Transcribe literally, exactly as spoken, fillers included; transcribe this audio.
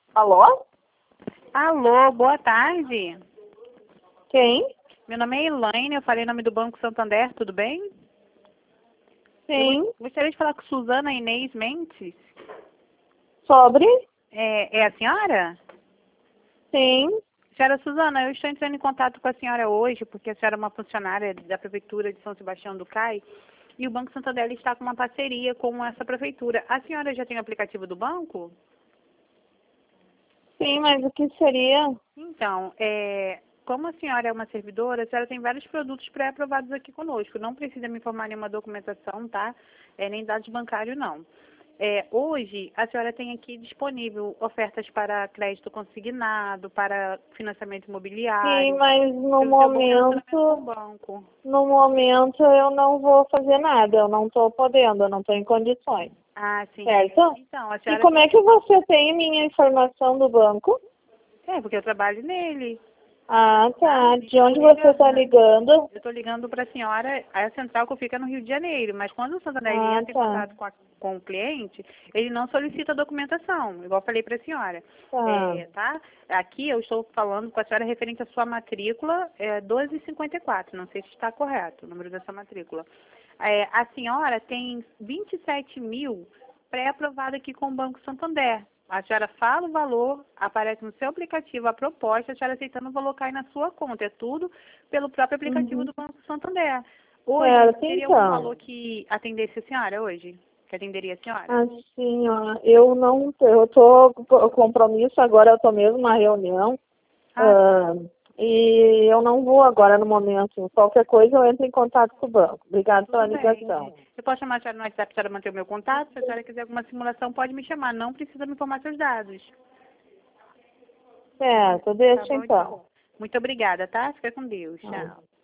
Alô? Alô, boa tarde. Quem? Meu nome é Elaine, eu falei em nome do Banco Santander, tudo bem? Sim. Eu gostaria de falar com Suzana Inês Mendes. Sobre? É, é a senhora? Sim. Senhora Suzana, eu estou entrando em contato com a senhora hoje, porque a senhora é uma funcionária da Prefeitura de São Sebastião do Cai, e o Banco Santander está com uma parceria com essa prefeitura. A senhora já tem o aplicativo do banco? Sim, mas o que seria? Então, é, como a senhora é uma servidora, a senhora tem vários produtos pré-aprovados aqui conosco. Não precisa me informar nenhuma documentação, tá? É, nem dados bancários, não. É, hoje, a senhora tem aqui disponível ofertas para crédito consignado, para financiamento Sim, imobiliário, mas no pelo seu bom relacionamento com o momento, banco. no momento eu não vou fazer nada, eu não estou podendo, eu não estou em condições, Ah, sim. certo? Então, a E senhora como tem... é que você tem minha informação do banco? É, porque eu trabalho nele. Ah, Tá? tá. De Estou onde você está ligando. ligando? Eu estou ligando para a senhora, a central que fica no Rio de Janeiro, mas quando o Santander ele Ah, entra em tá. contato com, a- com o cliente, ele não solicita documentação, igual eu falei para a senhora. Tá. É, tá? Aqui eu estou falando com a senhora referente à sua matrícula é, doze cinquenta e quatro, não sei se está correto o número da sua matrícula. É, a senhora tem vinte e sete mil pré-aprovado aqui com o Banco Santander. A senhora fala o valor, aparece no seu aplicativo a proposta, a senhora aceitando o valor cai na sua conta. É tudo pelo próprio aplicativo Uhum. do Banco Santander. Hoje, Certo, teria algum então. valor que atendesse a senhora hoje? Que atenderia a senhora? Assim, ó, eu não, eu tô com compromisso agora, eu tô mesmo numa reunião, Ah, ah, e eu não vou agora no momento. Qualquer coisa eu entro em contato com o banco. Obrigada pela tudo bem. ligação. Eu posso chamar a senhora no WhatsApp para a senhora manter o meu contato? Se a senhora quiser alguma simulação, pode me chamar. Não precisa me informar seus dados. Certo, Tá deixa bom, então. então. Muito obrigada, tá? Fica com Deus. Ah. Tchau.